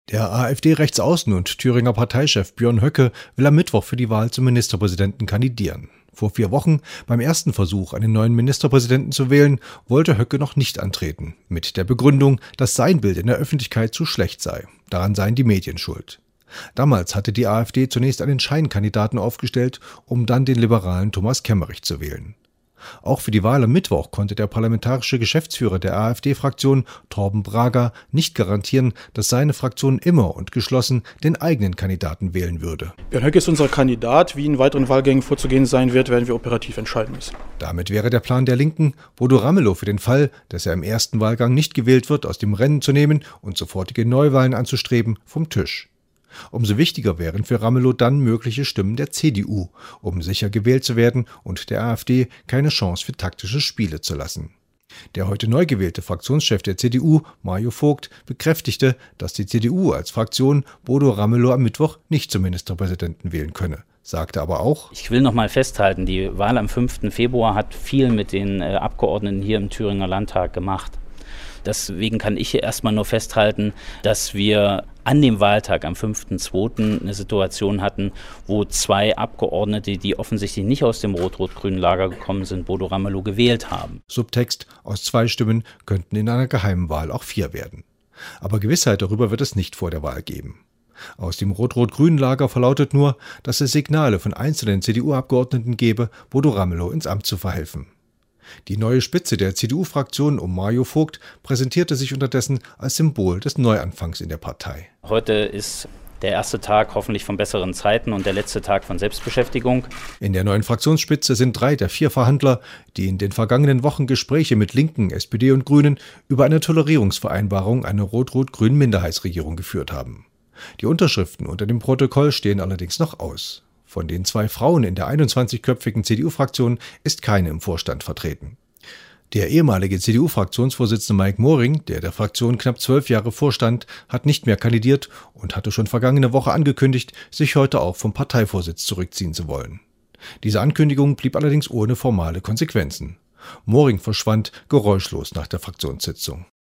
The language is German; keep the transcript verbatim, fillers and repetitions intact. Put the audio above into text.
Der AfD-Rechtsaußen- und Thüringer Parteichef Björn Höcke will am Mittwoch für die Wahl zum Ministerpräsidenten kandidieren. Vor vier Wochen, beim ersten Versuch, einen neuen Ministerpräsidenten zu wählen, wollte Höcke noch nicht antreten, mit der Begründung, dass sein Bild in der Öffentlichkeit zu schlecht sei. Daran seien die Medien schuld. Damals hatte die AfD zunächst einen Scheinkandidaten aufgestellt, um dann den liberalen Thomas Kemmerich zu wählen. Auch für die Wahl am Mittwoch konnte der parlamentarische Geschäftsführer der AfD-Fraktion, Torben Braga, nicht garantieren, dass seine Fraktion immer und geschlossen den eigenen Kandidaten wählen würde. Björn Höcke ist unser Kandidat. Wie in weiteren Wahlgängen vorzugehen sein wird, werden wir operativ entscheiden müssen. Damit wäre der Plan der Linken, Bodo Ramelow für den Fall, dass er im ersten Wahlgang nicht gewählt wird, aus dem Rennen zu nehmen und sofortige Neuwahlen anzustreben, vom Tisch. Umso wichtiger wären für Ramelow dann mögliche Stimmen der C D U, um sicher gewählt zu werden und der AfD keine Chance für taktische Spiele zu lassen. Der heute neu gewählte Fraktionschef der C D U, Mario Vogt, bekräftigte, dass die C D U als Fraktion Bodo Ramelow am Mittwoch nicht zum Ministerpräsidenten wählen könne, sagte aber auch: Ich will noch mal festhalten, die Wahl am fünften Februar hat viel mit den äh, Abgeordneten hier im Thüringer Landtag gemacht. Deswegen kann ich hier erstmal nur festhalten, dass wir an dem Wahltag am fünften zweiten eine Situation hatten, wo zwei Abgeordnete, die offensichtlich nicht aus dem rot-rot-grünen Lager gekommen sind, Bodo Ramelow gewählt haben. Subtext: Aus zwei Stimmen könnten in einer geheimen Wahl auch vier werden. Aber Gewissheit darüber wird es nicht vor der Wahl geben. Aus dem rot-rot-grünen Lager verlautet nur, dass es Signale von einzelnen C D U-Abgeordneten gebe, Bodo Ramelow ins Amt zu verhelfen. Die neue Spitze der C D U-Fraktion um Mario Vogt präsentierte sich unterdessen als Symbol des Neuanfangs in der Partei. Heute ist der erste Tag hoffentlich von besseren Zeiten und der letzte Tag von Selbstbeschäftigung. In der neuen Fraktionsspitze sind drei der vier Verhandler, die in den vergangenen Wochen Gespräche mit Linken, S P D und Grünen über eine Tolerierungsvereinbarung einer rot-rot-grünen Minderheitsregierung geführt haben. Die Unterschriften unter dem Protokoll stehen allerdings noch aus. Von den zwei Frauen in der einundzwanzigköpfigen C D U-Fraktion ist keine im Vorstand vertreten. Der ehemalige C D U-Fraktionsvorsitzende Mike Moring, der der Fraktion knapp zwölf Jahre vorstand, hat nicht mehr kandidiert und hatte schon vergangene Woche angekündigt, sich heute auch vom Parteivorsitz zurückziehen zu wollen. Diese Ankündigung blieb allerdings ohne formale Konsequenzen. Moring verschwand geräuschlos nach der Fraktionssitzung.